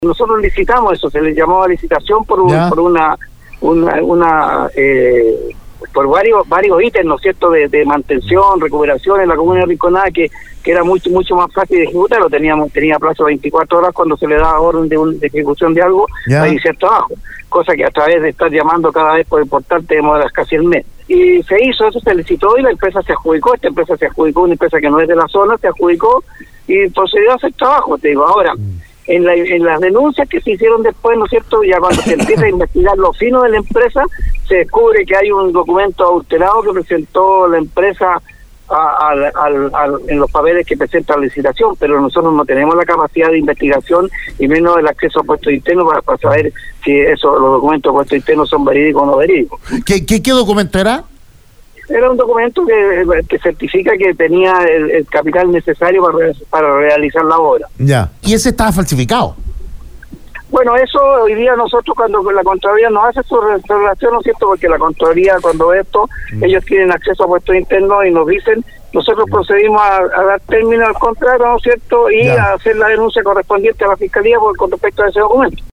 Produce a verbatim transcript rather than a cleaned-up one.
Nosotros licitamos eso, se le llamaba licitación por un, por una una, una eh, por varios varios ítems, ¿no es cierto?, de, de mantención, recuperación en la comuna de Rinconada, que, que era mucho mucho más fácil de ejecutar. Lo teníamos tenía plazo de veinticuatro horas cuando se le daba orden de, un, de ejecución de algo para iniciar trabajo, cosa que a través de estar llamando cada vez por el portal te demoras casi el mes. Y se hizo eso, se licitó y la empresa se adjudicó. Esta empresa se adjudicó, una empresa que no es de la zona, se adjudicó y procedió a hacer trabajo, te digo. Ahora, en, la, en las denuncias que se hicieron después, ¿no es cierto?, ya cuando se empieza a investigar lo fino de la empresa, se descubre que hay un documento adulterado que presentó la empresa a, a, a, a, en los papeles que presenta la licitación, pero nosotros no tenemos la capacidad de investigación y menos el acceso a puestos internos para, para saber si eso, los documentos de puestos internos son verídicos o no verídicos. ¿Qué, qué, qué documento era? Era un documento que, que certifica que tenía el, el capital necesario para, para realizar la obra. Ya. ¿Y ese estaba falsificado? Bueno, eso hoy día nosotros cuando la Contraloría nos hace su relación, ¿no es cierto?, porque la Contraloría cuando ve esto, mm. ellos tienen acceso a puestos internos y nos dicen, nosotros mm. procedimos a, a dar término al contrato, ¿no es cierto?, y ya. a hacer la denuncia correspondiente a la Fiscalía por, con respecto a ese documento.